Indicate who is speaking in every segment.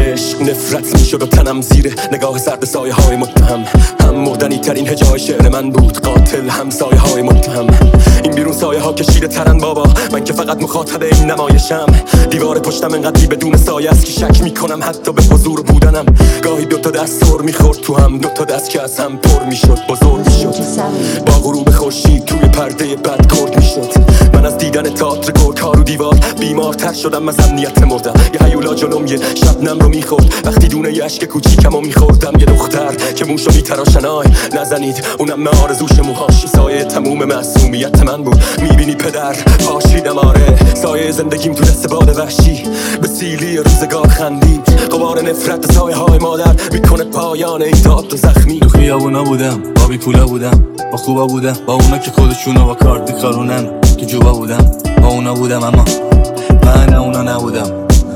Speaker 1: عشق نفرت میشد و تنم زیر نگاه سرد سایه های متهم. هم مردنی ترین هجای شعر من بود، قاتل هم سایه های متهم. این بیرون سایه ها کشیده ترن بابا، من که فقط مخاطب این نمایشم. دیوار پشتم انقدر بدون سایه است که شک میکنم حتی به حضور بودنم. گاهی دوتا دست سر میخورد تو هم، دوتا دست که از هم پر میشد، بزرگ میشد. با غروب خورشید توی پرده بد کرد میشد. من از دیدن تئاتر گرگ ها رو دیوار بیمارتر شدم، از امنیت مردم. یه هیولا جلوم یه شبنم رو میخورد وقتی دونه یه اشک کوچیکمو میخوردم. یه دختر که موشو میتراشن، آی نزنید اونم من آرزوش موهاش. سایه تموم معصومیت من بود، میبینی پدر پاشیدم. آره سایه زندگیم تو دست باد وحشی به سیلی روزگار خندید. غبار نفرت سایه های مادر میکنه پایان این تئاتر زخمی.
Speaker 2: تو خیابونا بودم، با بی پولا بودم، با خوبا بودم، با اونا که خودشونو با کارت میخارونن. تو جوبا بودم، با اونا بودم، اما من اونا نبودم.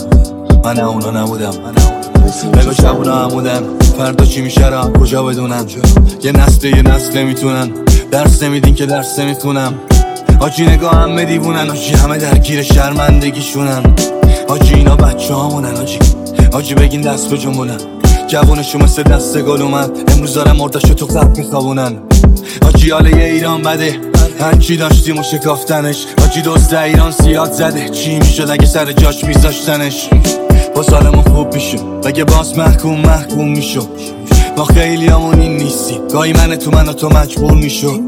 Speaker 2: بگو شبونا هم بودن، فردا چی میشه را کجا بدونم. یه نسل نمیتونن، درس نمیدین که درس نمیخونم. آجی نگاه همه دیوونن، آجی همه درگیر شرمندگیشونن. آجی اینا بچه هامونن، آجی بگین دست به جنبونن. جوونشو مثل دست گل اومد، امروز دارم مردشو تو قد میخوابونن. آجی حاله یه ایران بده، هرچی داشتیم و شکافتنش. آجی دزد ایران سیاد زده، چی میشد اگه سر جاش میذاشتنش. با سالمون خوب میشد اگه باز محکوم میشد. ما خیلی همون این نیستی، گاهی من و تو مجبور میشد.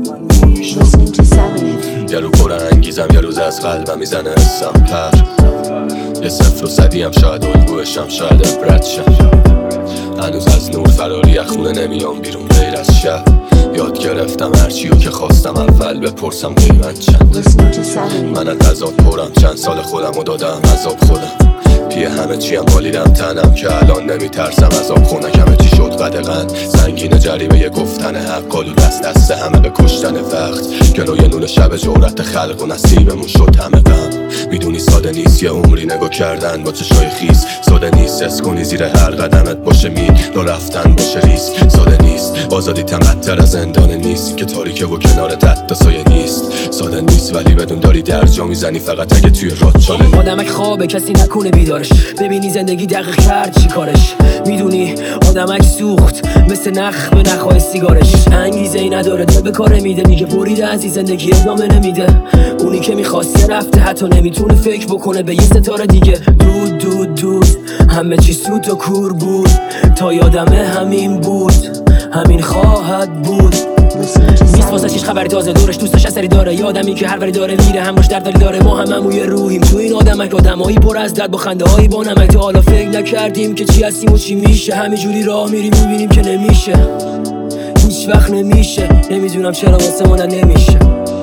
Speaker 1: یه رو پر انگیزم، یه روز از قلبم میزنه حسم پر. یه 0 و 100 هم شاید الگوشم، شاید عبرت شم. هنوز از نور فراری از خونه نمیام بیرون غیر از شب. یاد گرفتم هرچیو که خواستم اول بپرسم قیمت چند. من از عذاب پرم، چند سال خودمو دادم عذاب خودم. پیه همه چیم بالیدم تنم که الان نمیترسم عذاب خونک. همه چی شد قدغن سنگین جریمه یه گفتن حق. قالو دست همه به کشتن وقت. گلوی نون شب جورت خلق و نصیبمون شد همه غم. میدونی ساده نیست یه عمری نگاه کردن با چشای خیس. ساده نیست حس کنی زیر هر قدمت باشه میل و رفتن باشه ریسک. ساده نیست آزادی تمتر از زندان نیست که تاریکه و کنار تحت سایه نیست. ساده نیست ولی بدون داری درجا میزنی فقط اگه توی راد چاله.
Speaker 3: آدمک خوابه کسی نکنه بیدارش، ببینی زندگی دقیق کرد چی کارش. میدونی آدمک سوخت مثل نخ به نخهای سیگارش. انگیزه ای نداره دل به کاره میده، میگه بریده از این زندگی ادامه نمیده. اونی که میخواسته رفته، حتی نمیتونه فکر بکنه به یه ستاره دیگه. دود همه چی سوت و کور بود، تا یادمه همین بود، همین خواهد بود. نیست واسه چیش خبری تازه، دورش دوستش اثری داره. یادمی که هر وری داره میره، همراش درداری داره. ما هممون روحیم تو این آدمک، آدمایی پر از درد با خنده هایی با نمک. تا حالا فکر نکردیم که چی هستیم و چی میشه. همینجوری راه میریم میبینیم که نمیشه، هیچ وقت نمیشه. نمیدونم چرا واسه من نمیشه.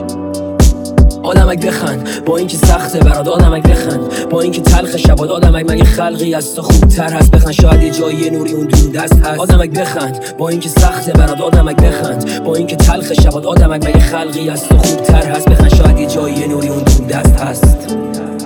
Speaker 3: آدمک بخند با اینکه سخته برات، آدمک بخند با اینکه تلخ شبات. آدمک مگه خلقی از تو خوبتر هست؟ بخند شاید یه جایی نوری اون دور دست هست. آدمک بخند با اینکه سخته برات، آدمک بخند با اینکه تلخ شبات. آدمک مگه خلقی از تو خوبتر هست؟ بخند شاید یه جایی نوری اون دور دست هست.